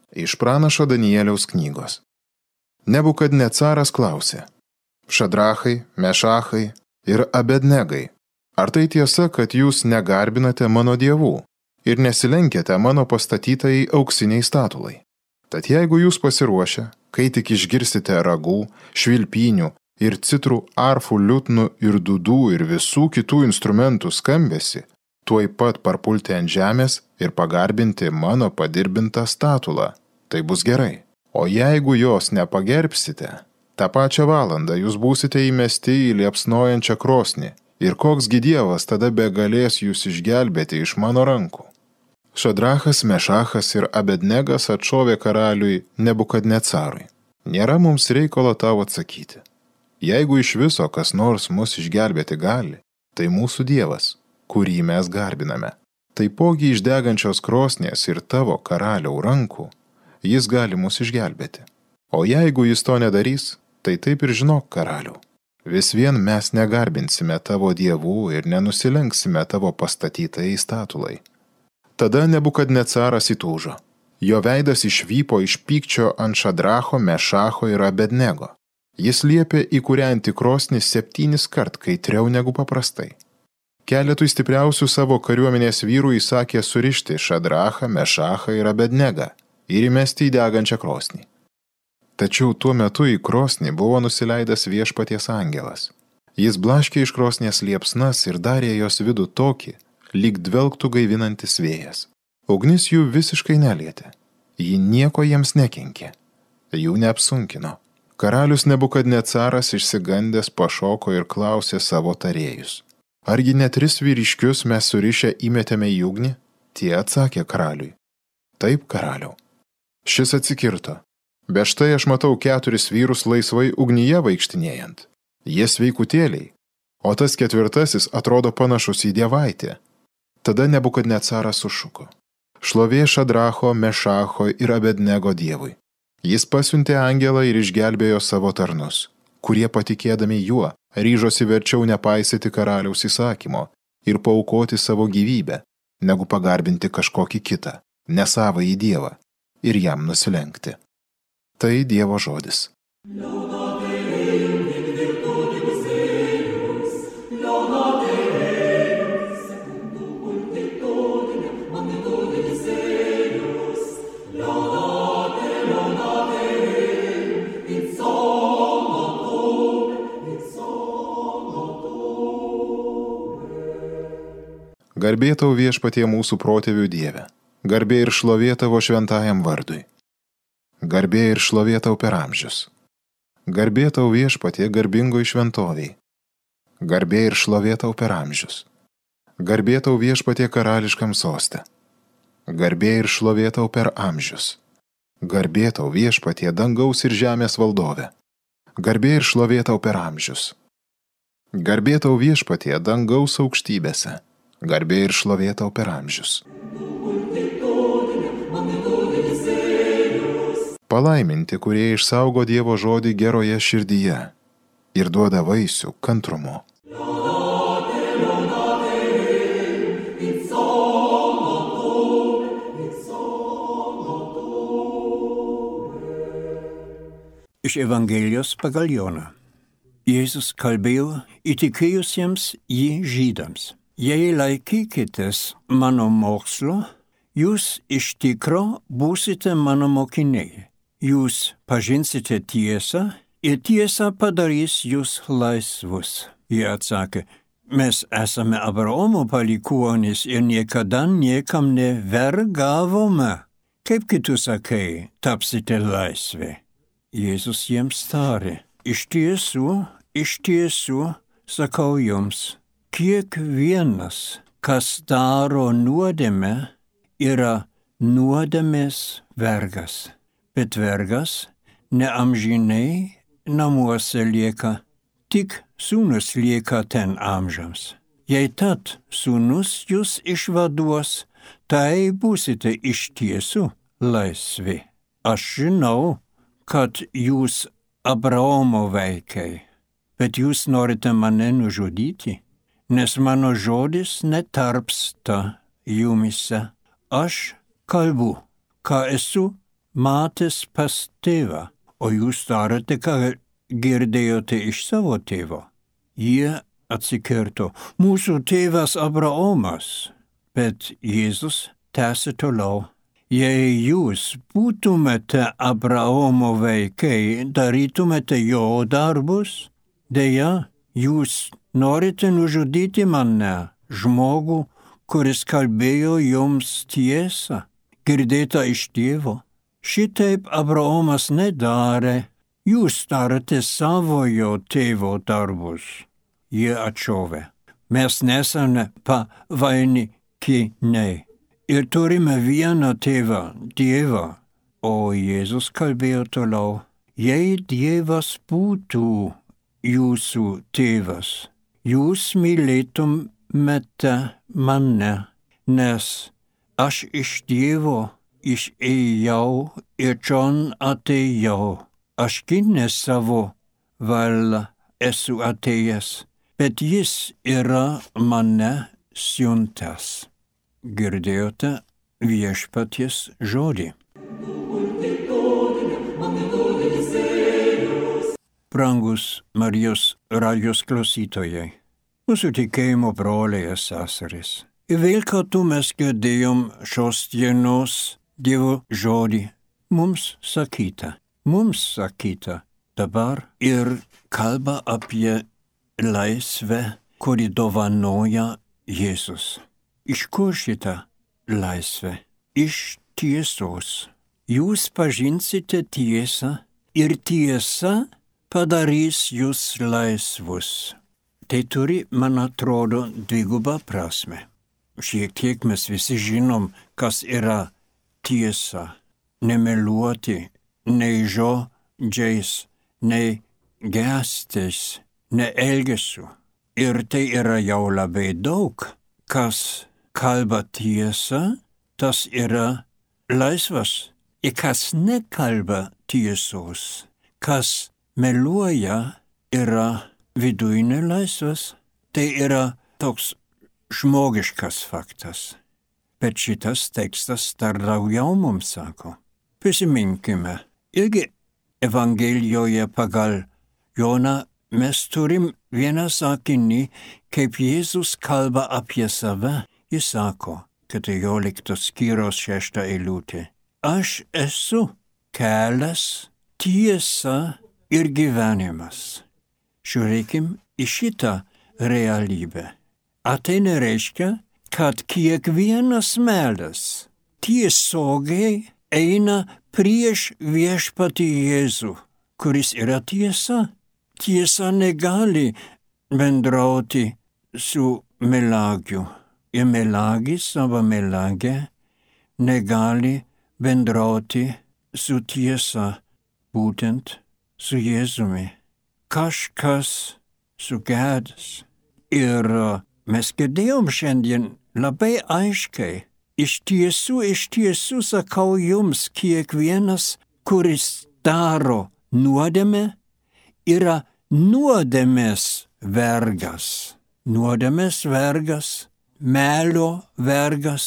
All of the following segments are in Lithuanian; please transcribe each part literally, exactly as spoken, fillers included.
Iš pranašo Danieliaus knygos. Nebukadnecaras klausė: Šadrachai, Mešachai ir Abednegai, ar tai tiesa, kad jūs negarbinate mano dievų ir nesilenkėte mano pastatytai auksiniai statulai? Tad jeigu jūs pasiruošę, kai tik išgirsite ragų, švilpynių ir citrų, arfų, liutnų ir dudų ir visų kitų instrumentų skambesi, tuoj pat parpulti ant žemės ir pagarbinti mano padirbintą statulą, tai bus gerai. O jeigu jos nepagerbsite, tą pačią valandą jūs būsite įmesti į liepsnojančią krosnį, ir koksgi dievas tada begalės jūs išgelbėti iš mano rankų. Šadrachas, Mešachas ir Abednegas atšovė karaliui Nebukadnecarui: Nėra mums reikalo tau atsakyti. Jeigu iš viso kas nors mus išgelbėti gali, tai mūsų dievas, kurį mes garbiname. Taipogi iš degančios krosnės ir tavo karaliau rankų jis gali mus išgelbėti. O jeigu jis to nedarys, tai taip ir žinok, karaliau, vis vien mes negarbinsime tavo dievų ir nenusilenksime tavo pastatytai statulai. Tada Nebukadnecaras įtūžo. Jo veidas išvypo iš pykčio ant Šadracho, Mešacho ir Abednego. Jis liepė įkūrenti krosnį septynis kart kaitriau negu paprastai. Keletui stipriausių savo kariuomenės vyrų įsakė surišti Šadrachą, Mešachą ir Abednegą ir įmesti į degančią krosnį. Tačiau tuo metu į krosnį buvo nusileidęs viešpaties angelas. Jis blaškė iš krosnės liepsnas ir darė jos vidų tokį, lyg dvelktų gaivinantis vėjas. Ugnis jų visiškai nelietė. Ji nieko jiems nekenkė. Jų neapsunkino. Karalius Nebukadnecaras išsigandęs pašoko ir klausė savo tarėjus: Argi ne tris vyriškius mes surišę įmetėme į ugnį? Tie atsakė karaliui: Taip, karaliau. Šis atsikirto: Be štai aš matau keturis vyrus laisvai ugnyje vaikštinėjant. Jie sveikutėliai, o tas ketvirtasis atrodo panašus į dievaitę. Tada Nebukadnecaras sušuko: Šlovė Šadracho, Mešacho ir Abednego dievui. Jis pasiuntė angelą ir išgelbėjo savo tarnus, kurie patikėdami juo ryžosi verčiau nepaisyti karaliaus įsakymo ir paaukoti savo gyvybę, negu pagarbinti kažkokį kitą, nesavąjį dievą, ir jam nusilenkti. Tai Dievo žodis. Garbė tau viešpatie mūsų protėvių Dieve, garbė ir šlovė tavo šventajam vardui. Garbė ir šlovė tau per amžius. Garbė tau viešpatie garbingoj šventoviai. Garbė ir šlovė tau per amžius. Garbė tau viešpatie karališkam soste. Garbė ir šlovė tau per amžius. Garbė tau viešpatie dangaus ir žemės valdove. Garbė ir šlovė tau per amžius. Garbė tau viešpatie dangaus aukštybėse. Garbė ir šlovė tau per amžius. Palaiminti, kurie išsaugo Dievo žodį geroje širdyje ir duoda vaisių kantrumu. Iš Evangelijos pagal Joną. Jėzus kalbėjo įtikėjusiems jį žydams: Jei laikykitės mano mokslo, jūs iš tikro būsite mano mokiniai. Jūs pažinsite tiesą ir tiesa padarys jūs laisvus. Jie atsakė: Mes esame Abraomo palikuonys ir niekada niekam nevergavome. Kaipgi tu sakai, tapsite laisvi? Jėzus jiems tarė: Iš tiesų, iš tiesų, sakau jums, kiekvienas, kas daro nuodėmę, yra nuodėmės vergas. Bet vergas neamžinai namuose lieka, tik sūnus lieka ten amžiams. Jei tad sūnus jūs išvaduos, tai būsite iš tiesų laisvi. Aš žinau, kad jūs Abraomo vaikai, bet jūs norite mane nužudyti, nes mano žodis netarpsta jumise. Aš kalbu, ką esu matęs pas tėvą, o jūs darote, ką girdėjote iš savo tėvo. Jie atsikirto, mūsų tėvas Abraomas. Bet Jėzus tęsė toliau. Jei jūs būtumėte Abraomo vaikai, darytumėte jo darbus? Deja, jūs norite nužudyti mane, žmogų, kuris kalbėjo jums tiesą, girdėta iš tėvo. Šitaip Abraomas nedarė, jūs darote savojo tėvo darbus. Jie atšovė. Mes nesame pavainikiniai ir turime vieną tėvą, Dievą. O Jėzus kalbėjo toliau. Jei Dievas būtų jūsų tėvas, jūs mylėtumėte mane, nes aš iš Dievo išėjau ir čion atėjau. Aš ne savo valia esu atėjęs, bet jis yra mane siuntęs. Girdėjote viešpaties žodį. Brangus Marijos radijos klausytojai, mūsų tikėjimo broliai ir seserys. Ir vėl kartu mes girdėjom šios dienos Dievo žodį. Mums sakyta, mums sakyta dabar ir kalba apie laisvę, kuri dovanoja Jėzus. Iš kur šita laisvė? Iš tiesos. Jūs pažinsite tiesą ir tiesa padarys jūs laisvus. Tai turi, man atrodo, dvigubą prasme. Šiek tiek mes visi žinom, kas yra tiesa. Nemeluoti, nei žodžiais, nei gestais, nei elgesiu. Ir tai yra jau labai daug. Kas kalba tiesą, tas yra laisvas. Ir kas nekalba tiesos, kas meluoja, yra viduj nelaisvas. Tai yra toks žmogiškas faktas. Bet šitas tekstas dar daugiau mums sako. Prisiminkime, irgi Evangelijoje pagal Joną mes turim vieną sakinį, kaip Jėzus kalba apie save. Jis sako, keturioliktos skyriaus šešta eilutė. Aš esu kelias, tiesa ir gyvenimas. Žiūrėkim į šitą realybę. A tai nereiškia, kad kiekvienas melas tiesiogiai eina prieš viešpatį Jėzų, kuris yra tiesa. Tiesa negali bendrauti su melagiu. Ir melagis arba melagė negali bendrauti su tiesa, būtent su Jėzumi. Kažkas sugedęs. Ir mes girdėjom šiandien labai aiškiai. Iš tiesų, iš tiesų sakau jums, kiekvienas, kuris daro nuodėmę, yra nuodėmės vergas. Nuodėmės vergas, melio vergas,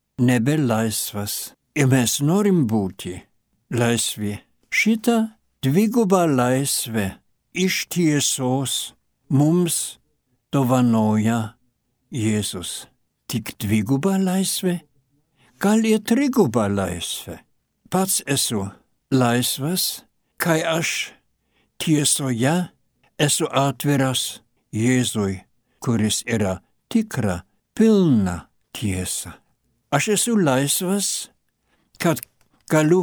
nebelaisvas. Ir mes norim būti laisvi. Šitą dvigubą laisvę iš tiesos mums dovanoja Jėzus. Tik dvigubą laisvę, gal ir trigubą laisvę. Pats esu laisvas, kai aš tiesoje esu atviras Jėzui, kuris yra tikra, pilna tiesa. Aš esu laisvas, kad galiu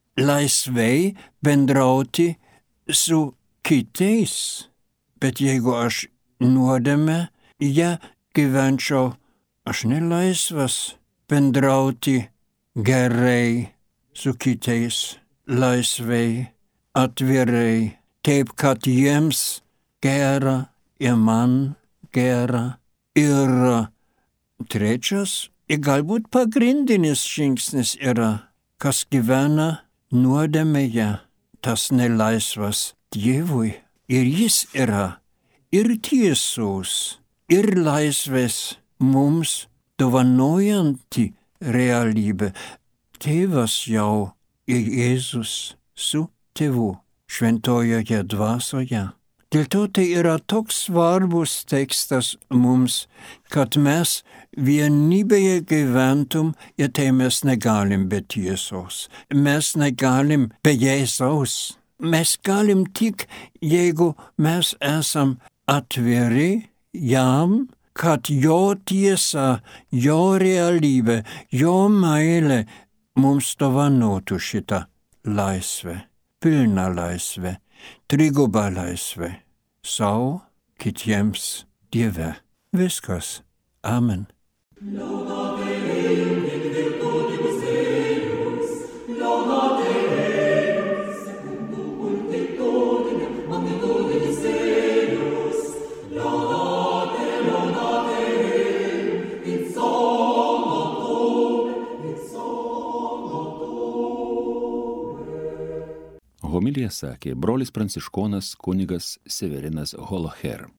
laisvai bendrauti su kitais. Bet jeigu aš nuodėme, ją gyvenčiau, aš nelaisvas bendrauti gerai su kitais, laisvai, atvirai, taip, kad jiems gera ir man gera. Ir trečias, ir galbūt pagrindinis žingsnis yra, kas gyvena nuodėmėje, tas nelaisvas Dievui. Ir jis yra ir tiesos, ir laisvės mums dovanojanti realybė. Tėvas jau ir Jėzus su tėvu šventojoje dvasioje. Dėl to tai yra toks svarbus tekstas mums, kad mes vienybėje gyventum ir tai mes negalim be tiesos. Mes negalim be Jėzaus. Mes galim tik, jeigu mes esam atviri jam, kad jo tiesa, jo realybė, jo meilė mums dovanotų šitą laisvę, pilną laisvę, trigubą laisvę. Sau, kitiems, Dieve. Viskas. Amen. Homiliją sakė brolis pranciškonas kunigas Severinas Holoher.